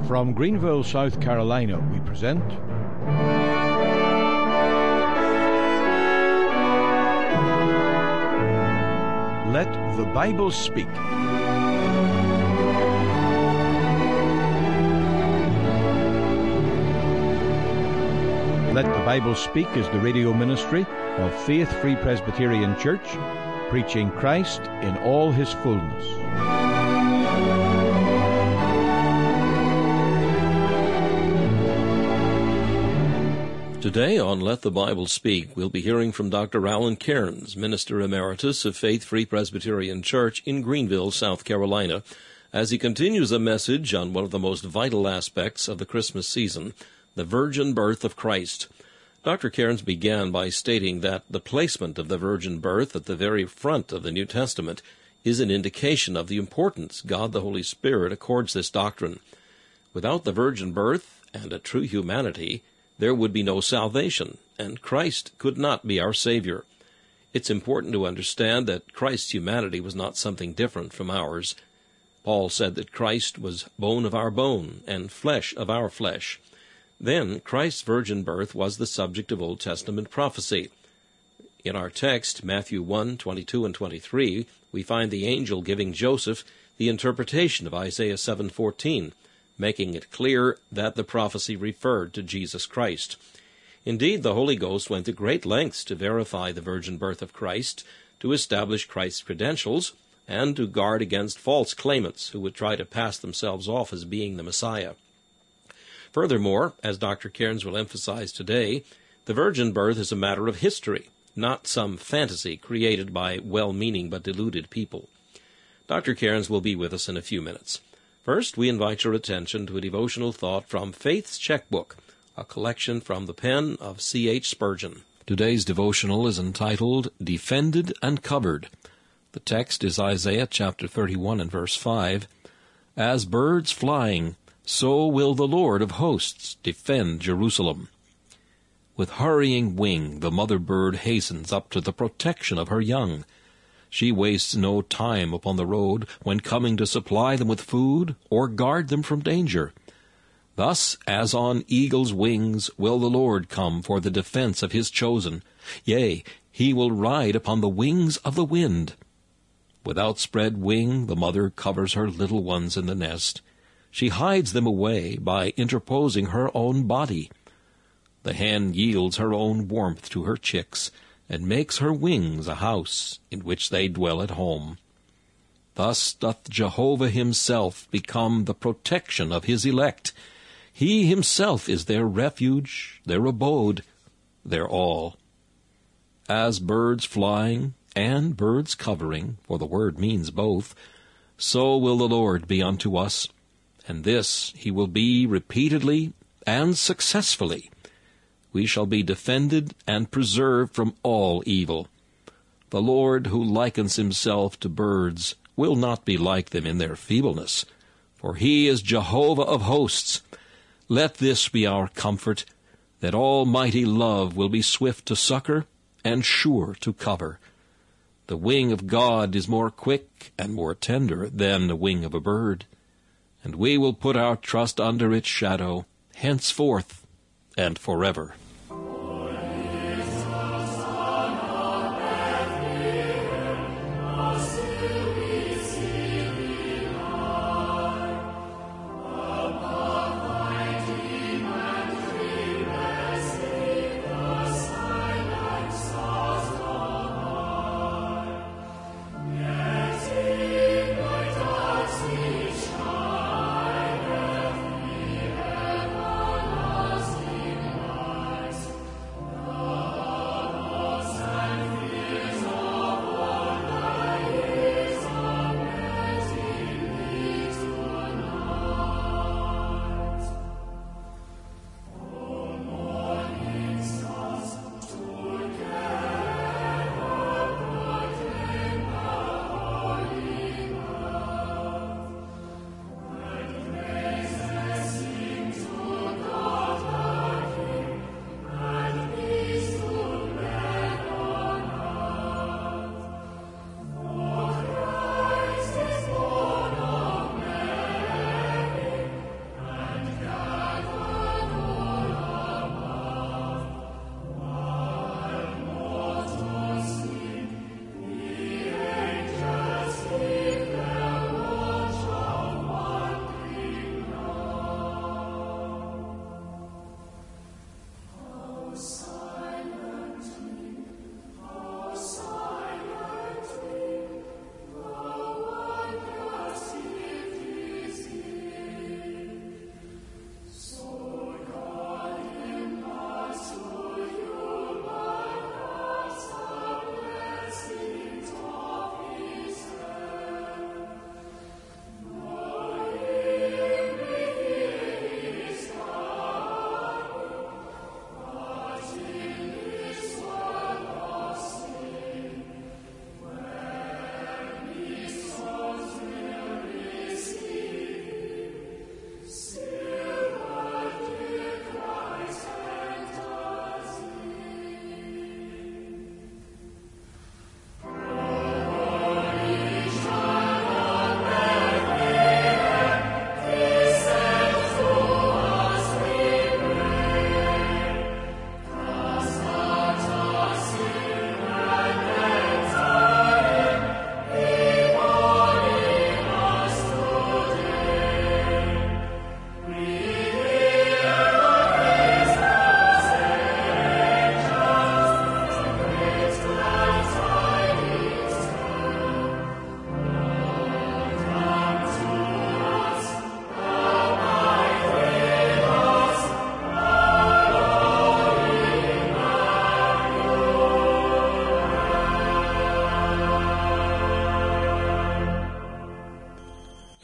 From Greenville, South Carolina, we present Let the Bible Speak. Let the Bible Speak is the radio ministry of Faith Free Presbyterian Church, preaching Christ in all his fullness. Today on Let the Bible Speak, we'll be hearing from Dr. Alan Cairns, Minister Emeritus of Faith Free Presbyterian Church in Greenville, South Carolina, as he continues a message on one of the most vital aspects of the Christmas season, the virgin birth of Christ. Dr. Cairns began by stating that the placement of the virgin birth at the very front of the New Testament is an indication of the importance God the Holy Spirit accords this doctrine. Without the virgin birth and a true humanity, there would be no salvation, and Christ could not be our Savior. It's important to understand that Christ's humanity was not something different from ours. Paul said that Christ was bone of our bone and flesh of our flesh. Then Christ's virgin birth was the subject of Old Testament prophecy. In our text, Matthew 1:22 and 23, we find the angel giving Joseph the interpretation of Isaiah 7:14, making it clear that the prophecy referred to Jesus Christ. Indeed, the Holy Ghost went to great lengths to verify the virgin birth of Christ, to establish Christ's credentials, and to guard against false claimants who would try to pass themselves off as being the Messiah. Furthermore, as Dr. Cairns will emphasize today, the virgin birth is a matter of history, not some fantasy created by well-meaning but deluded people. Dr. Cairns will be with us in a few minutes. First, we invite your attention to a devotional thought from Faith's Checkbook, a collection from the pen of C.H. Spurgeon. Today's devotional is entitled, Defended and Covered. The text is Isaiah chapter 31 and verse 5. As birds flying, so will the Lord of hosts defend Jerusalem. With hurrying wing, the mother bird hastens up to the protection of her young. She wastes no time upon the road when coming to supply them with food or guard them from danger. Thus, as on eagle's wings, will the Lord come for the defense of his chosen. Yea, he will ride upon the wings of the wind. With outspread wing, the mother covers her little ones in the nest. She hides them away by interposing her own body. The hen yields her own warmth to her chicks, and makes her wings a house in which they dwell at home. Thus doth Jehovah himself become the protection of his elect. He himself is their refuge, their abode, their all. As birds flying and birds covering, for the word means both, so will the Lord be unto us, and this he will be repeatedly and successfully. We shall be defended and preserved from all evil. The Lord, who likens himself to birds, will not be like them in their feebleness, for he is Jehovah of hosts. Let this be our comfort, that almighty love will be swift to succor and sure to cover. The wing of God is more quick and more tender than the wing of a bird, and we will put our trust under its shadow, henceforth and forever.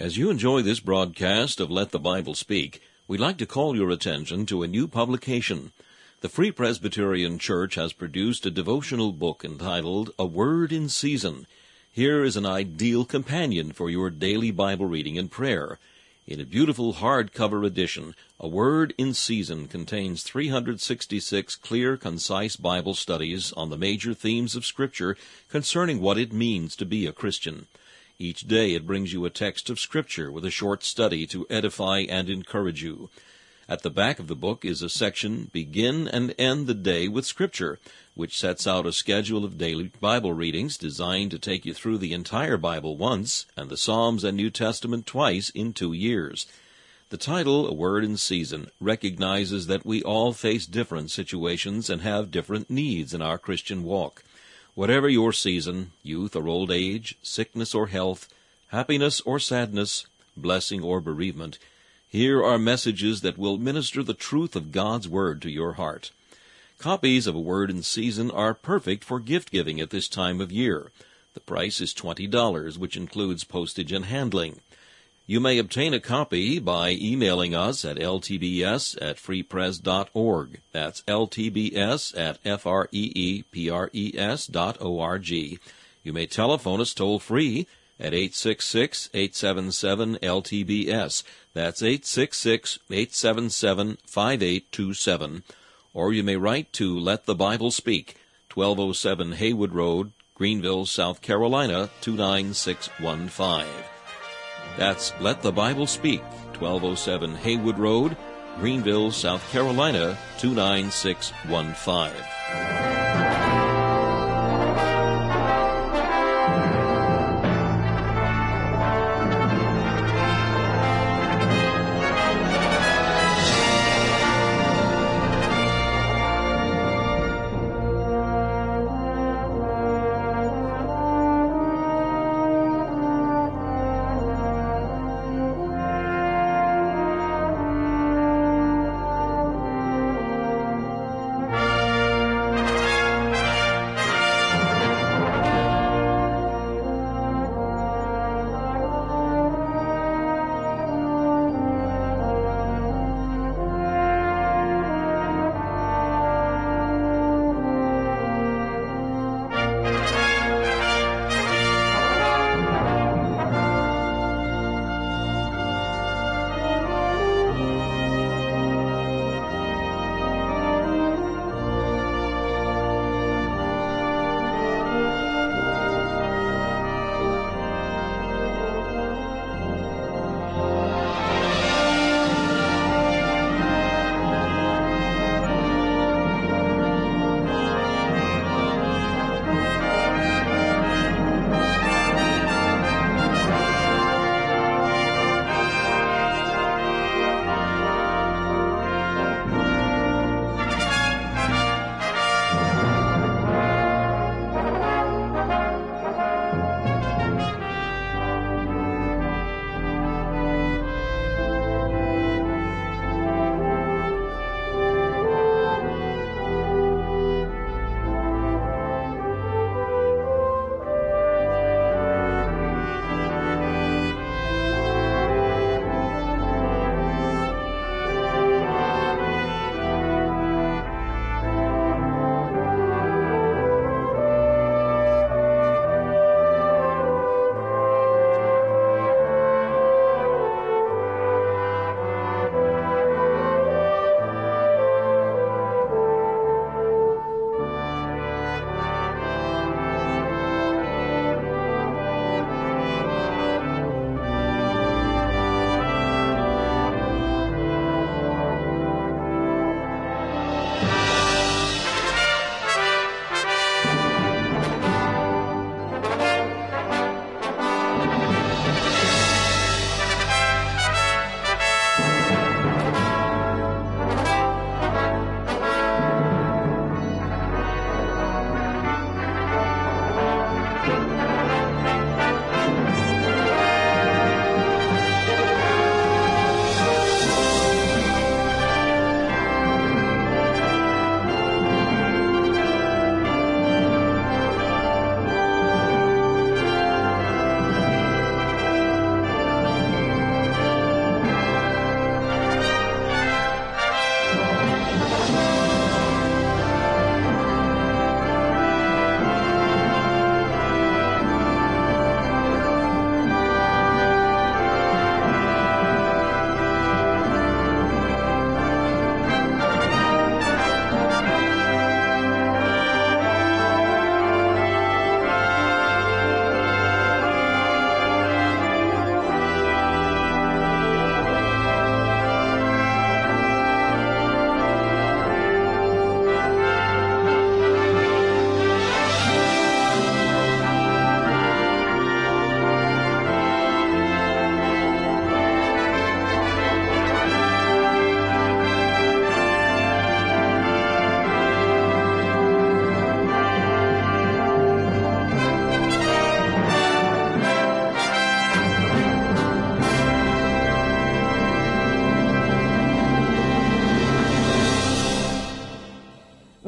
As you enjoy this broadcast of Let the Bible Speak, we'd like to call your attention to a new publication. The Free Presbyterian Church has produced a devotional book entitled A Word in Season. Here is an ideal companion for your daily Bible reading and prayer. In a beautiful hardcover edition, A Word in Season contains 366 clear, concise Bible studies on the major themes of Scripture concerning what it means to be a Christian. Each day it brings you a text of Scripture with a short study to edify and encourage you. At the back of the book is a section, Begin and End the Day with Scripture, which sets out a schedule of daily Bible readings designed to take you through the entire Bible once and the Psalms and New Testament twice in 2 years. The title, A Word in Season, recognizes that we all face different situations and have different needs in our Christian walk. Whatever your season, youth or old age, sickness or health, happiness or sadness, blessing or bereavement, here are messages that will minister the truth of God's Word to your heart. Copies of A Word in Season are perfect for gift-giving at this time of year. The price is $20, which includes postage and handling. You may obtain a copy by emailing us at ltbs@freepres.org. That's ltbs@freepres.org. You may telephone us toll-free at 866-877-LTBS. That's 866-877-5827. Or you may write to Let the Bible Speak, 1207 Haywood Road, Greenville, South Carolina, 29615. That's Let the Bible Speak, 1207 Haywood Road, Greenville, South Carolina, 29615.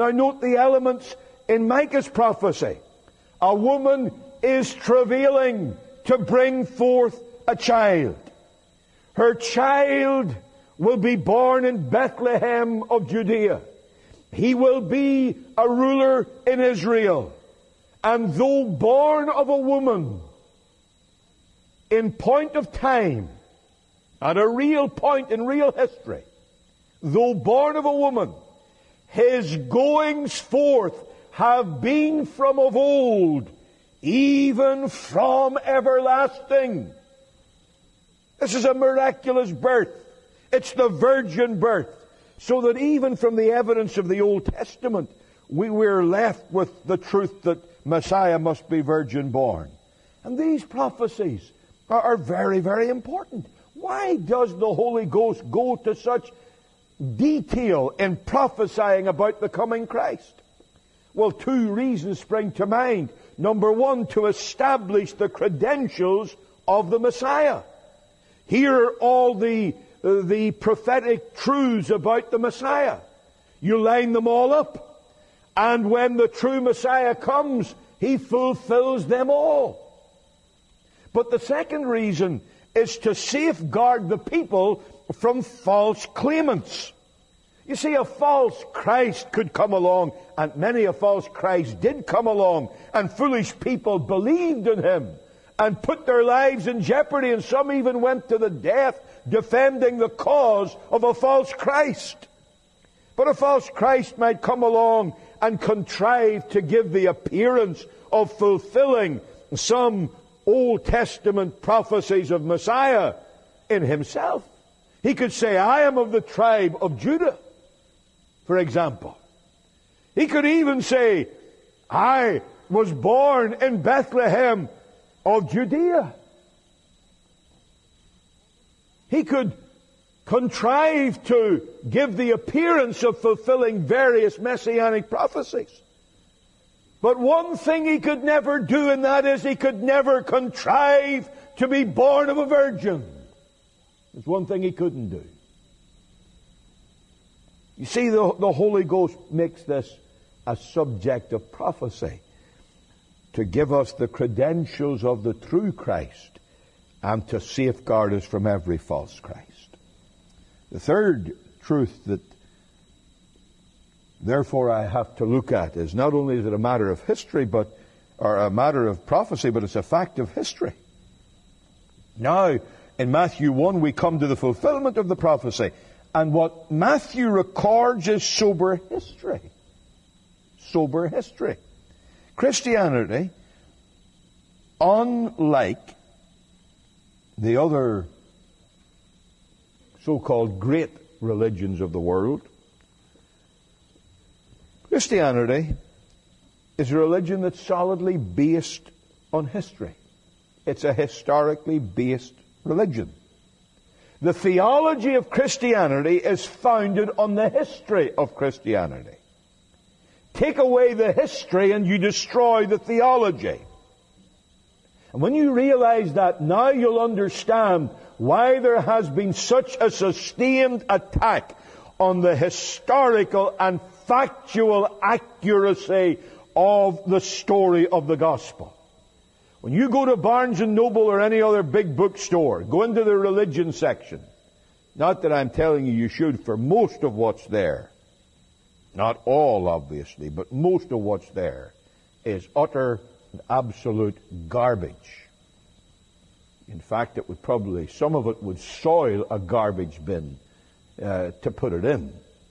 Now note the elements in Micah's prophecy. A woman is travailing to bring forth a child. Her child will be born in Bethlehem of Judea. He will be a ruler in Israel. And though born of a woman, in point of time, at a real point in real history, though born of a woman, his goings forth have been from of old, even from everlasting. This is a miraculous birth. It's the virgin birth. So that even from the evidence of the Old Testament, we're left with the truth that Messiah must be virgin born. And these prophecies are very, very important. Why does the Holy Ghost go to such detail in prophesying about the coming Christ? Well, two reasons spring to mind. Number one, to establish the credentials of the Messiah. Here are all the prophetic truths about the Messiah. You line them all up. And when the true Messiah comes, he fulfills them all. But the second reason is to safeguard the people from false claimants. You see, a false Christ could come along, and many a false Christ did come along, and foolish people believed in him and put their lives in jeopardy, and some even went to the death defending the cause of a false Christ. But a false Christ might come along and contrive to give the appearance of fulfilling some Old Testament prophecies of Messiah in himself. He could say, I am of the tribe of Judah, for example. He could even say, I was born in Bethlehem of Judea. He could contrive to give the appearance of fulfilling various messianic prophecies. But one thing he could never do, and that is he could never contrive to be born of a virgin. There's one thing he couldn't do. You see, the Holy Ghost makes this a subject of prophecy to give us the credentials of the true Christ and to safeguard us from every false Christ. The third truth that therefore I have to look at is not only is it a matter of history, or a matter of prophecy, but it's a fact of history. Now, in Matthew 1, we come to the fulfillment of the prophecy. And what Matthew records is sober history. Sober history. Christianity, unlike the other so-called great religions of the world, Christianity is a religion that's solidly based on history. It's a historically based religion. The theology of Christianity is founded on the history of Christianity. Take away the history and you destroy the theology. And when you realize that, now you'll understand why there has been such a sustained attack on the historical and factual accuracy of the story of the gospel. When you go to Barnes & Noble or any other big bookstore, go into the religion section. Not that I'm telling you should, for most of what's there, not all obviously, but most of what's there is utter and absolute garbage. In fact, it would probably, some of it would soil a garbage bin to put it in.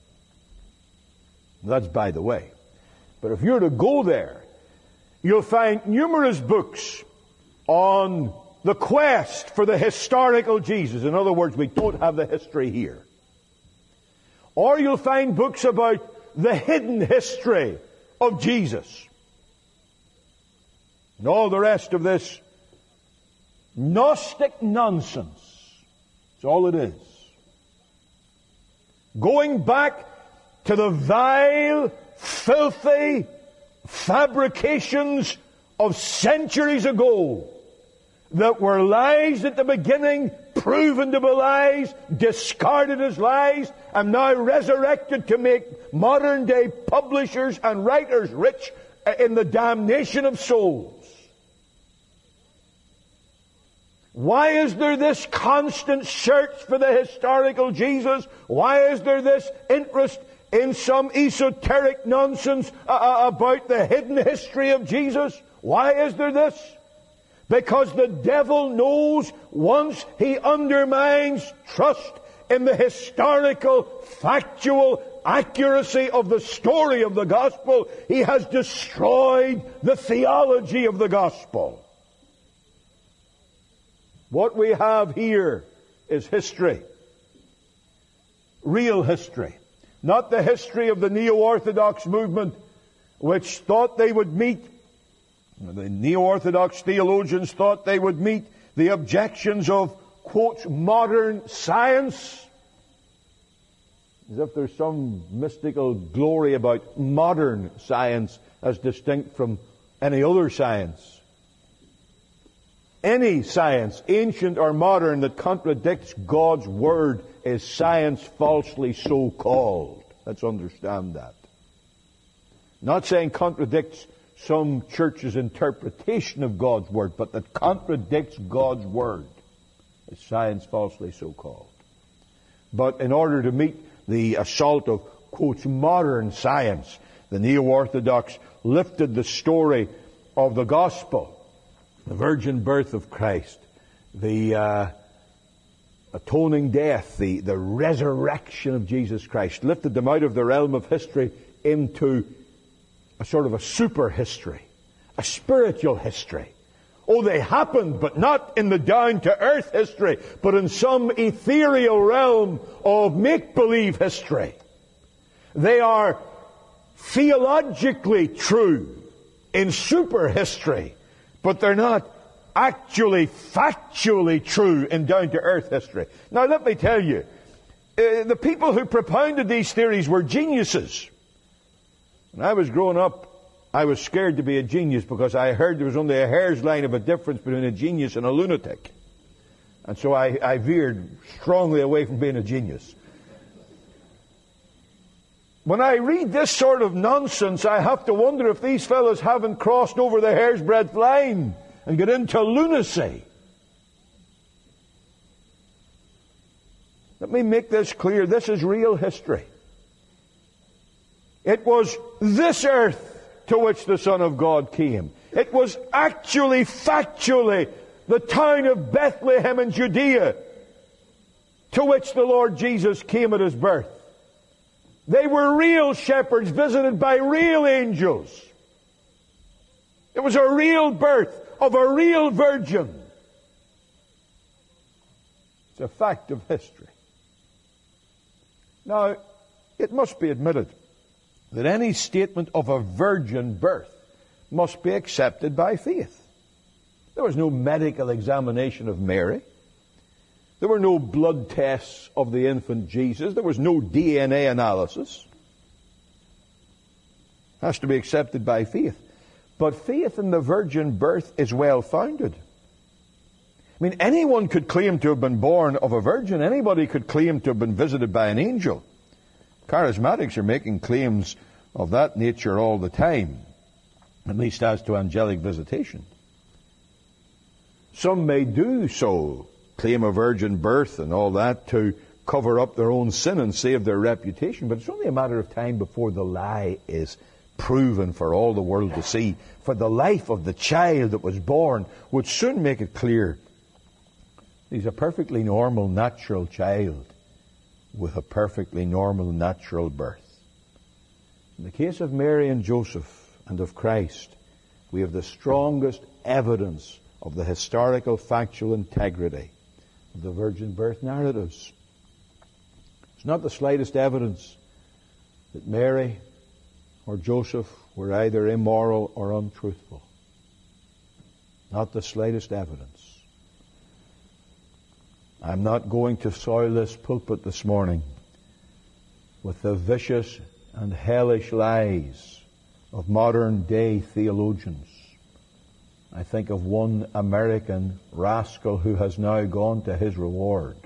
That's by the way. But if you're to go there, you'll find numerous books on the quest for the historical Jesus. In other words, we don't have the history here. Or you'll find books about the hidden history of Jesus. And all the rest of this Gnostic nonsense. That's all it is. Going back to the vile, filthy fabrications of centuries ago that were lies at the beginning, proven to be lies, discarded as lies, and now resurrected to make modern day publishers and writers rich in the damnation of souls. Why is there this constant search for the historical Jesus? Why is there this interest in some esoteric nonsense about the hidden history of Jesus? Why is there this? Because the devil knows once he undermines trust in the historical, factual accuracy of the story of the gospel, he has destroyed the theology of the gospel. What we have here is history. Real history. Not the history of the Neo-Orthodox movement, which thought they would meet, the Neo-Orthodox theologians thought they would meet the objections of, quote, modern science. As if there's some mystical glory about modern science as distinct from any other science. Any science, ancient or modern, that contradicts God's Word is science falsely so called. Let's understand that. Not saying contradicts some church's interpretation of God's Word, but that contradicts God's Word is science falsely so called. But in order to meet the assault of, quote, modern science, the Neo-Orthodox lifted the story of the gospel, the virgin birth of Christ, the atoning death, the resurrection of Jesus Christ, lifted them out of the realm of history into a sort of a super history, a spiritual history. Oh, they happened, but not in the down-to-earth history, but in some ethereal realm of make-believe history. They are theologically true in super history, but they're not actually, factually true in down-to-earth history. Now, let me tell you, the people who propounded these theories were geniuses. When I was growing up, I was scared to be a genius because I heard there was only a hair's line of a difference between a genius and a lunatic. And so I veered strongly away from being a genius. When I read this sort of nonsense, I have to wonder if these fellows haven't crossed over the hair's breadth line and get into lunacy. Let me make this clear. This is real history. It was this earth to which the Son of God came. It was actually, factually, the town of Bethlehem in Judea to which the Lord Jesus came at His birth. They were real shepherds visited by real angels. It was a real birth of a real virgin. It's a fact of history. Now, it must be admitted that any statement of a virgin birth must be accepted by faith. There was no medical examination of Mary. There were no blood tests of the infant Jesus. There was no DNA analysis. It has to be accepted by faith. But faith in the virgin birth is well founded. I mean, anyone could claim to have been born of a virgin. Anybody could claim to have been visited by an angel. Charismatics are making claims of that nature all the time, at least as to angelic visitation. Some may do so, claim a virgin birth and all that, to cover up their own sin and save their reputation, but it's only a matter of time before the lie is proven for all the world to see. For the life of the child that was born would soon make it clear he's a perfectly normal, natural child with a perfectly normal, natural birth. In the case of Mary and Joseph and of Christ, we have the strongest evidence of the historical, factual integrity of the virgin birth narratives. It's not the slightest evidence that Mary or Joseph were either immoral or untruthful. Not the slightest evidence. I'm not going to soil this pulpit this morning with the vicious and hellish lies of modern day theologians. I think of one American rascal who has now gone to his reward.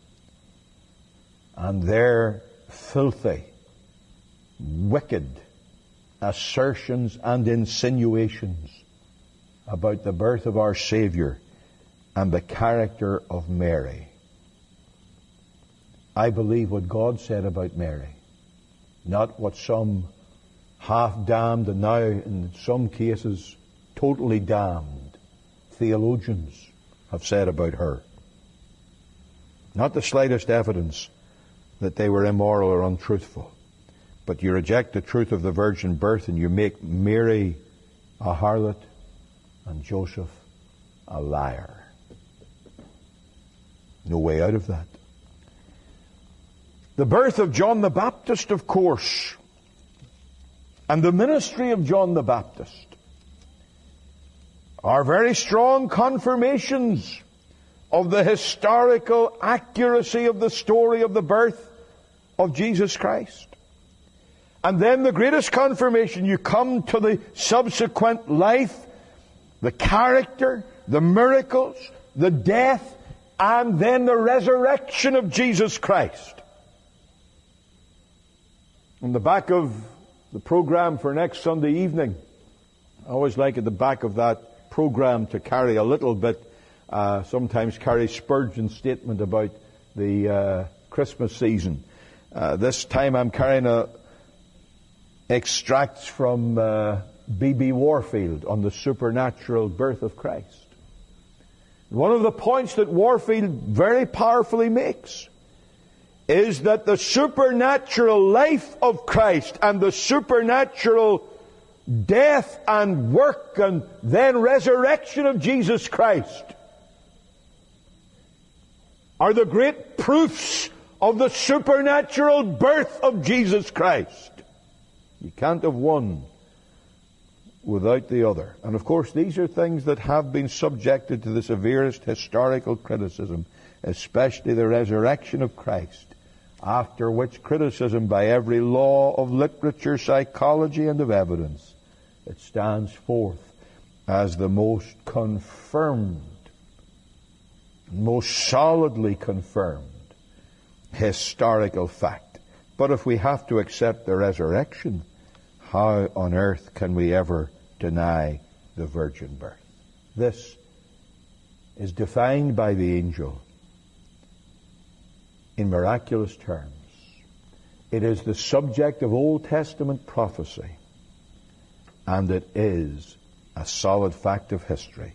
And their filthy, wicked assertions and insinuations about the birth of our Savior and the character of Mary. I believe what God said about Mary, not what some half-damned and now in some cases totally damned theologians have said about her. Not the slightest evidence that they were immoral or untruthful, but you reject the truth of the virgin birth and you make Mary a harlot and Joseph a liar. No way out of that. The birth of John the Baptist, of course, and the ministry of John the Baptist are very strong confirmations of the historical accuracy of the story of the birth of Jesus Christ. And then the greatest confirmation, you come to the subsequent life, the character, the miracles, the death, and then the resurrection of Jesus Christ. On the back of the program for next Sunday evening, I always like at the back of that program to carry a little bit, sometimes carry Spurgeon's statement about the Christmas season. This time I'm carrying extracts from B.B. Warfield on the supernatural birth of Christ. One of the points that Warfield very powerfully makes is that the supernatural life of Christ and the supernatural death and work and then resurrection of Jesus Christ are the great proofs of the supernatural birth of Jesus Christ. You can't have one without the other. And of course, these are things that have been subjected to the severest historical criticism, especially the resurrection of Christ, after which criticism by every law of literature, psychology, and of evidence, it stands forth as the most confirmed, most solidly confirmed historical fact. But if we have to accept the resurrection, how on earth can we ever deny the virgin birth? This is defined by the angel in miraculous terms. It is the subject of Old Testament prophecy, and it is a solid fact of history.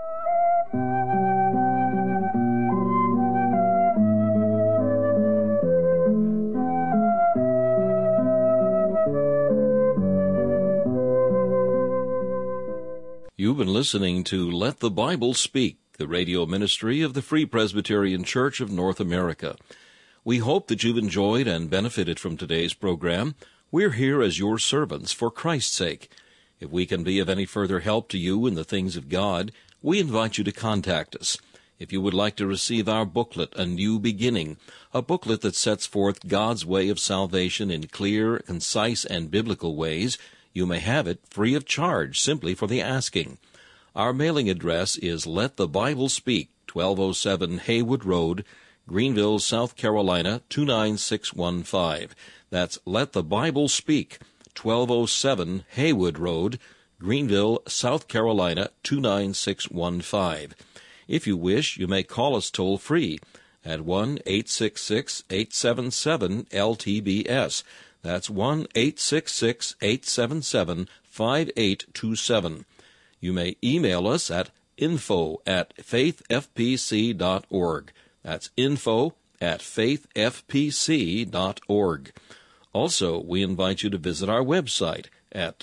You've been listening to Let the Bible Speak, the radio ministry of the Free Presbyterian Church of North America. We hope that you've enjoyed and benefited from today's program. We're here as your servants for Christ's sake. If we can be of any further help to you in the things of God, we invite you to contact us. If you would like to receive our booklet, A New Beginning, a booklet that sets forth God's way of salvation in clear, concise, and biblical ways, you may have it free of charge simply for the asking. Our mailing address is Let the Bible Speak, 1207 Haywood Road, Greenville, South Carolina, 29615. That's Let the Bible Speak, 1207 Haywood Road, Greenville, South Carolina, 29615. If you wish, you may call us toll-free at 1-866-877-LTBS. That's 1-866-877-5827. You may email us at info@faithfpc.org. That's info@faithfpc.org. Also, we invite you to visit our website at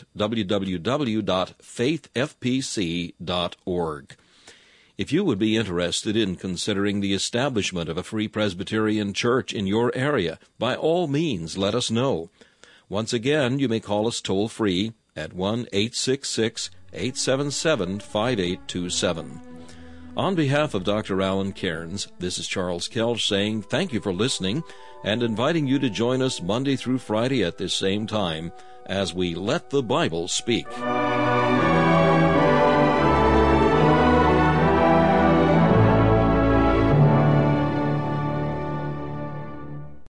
www.faithfpc.org. If you would be interested in considering the establishment of a Free Presbyterian Church in your area, by all means let us know. Once again, you may call us toll-free at 1-866-877-5827. On behalf of Dr. Alan Cairns, this is Charles Kelch saying thank you for listening and inviting you to join us Monday through Friday at this same time as we Let the Bible Speak.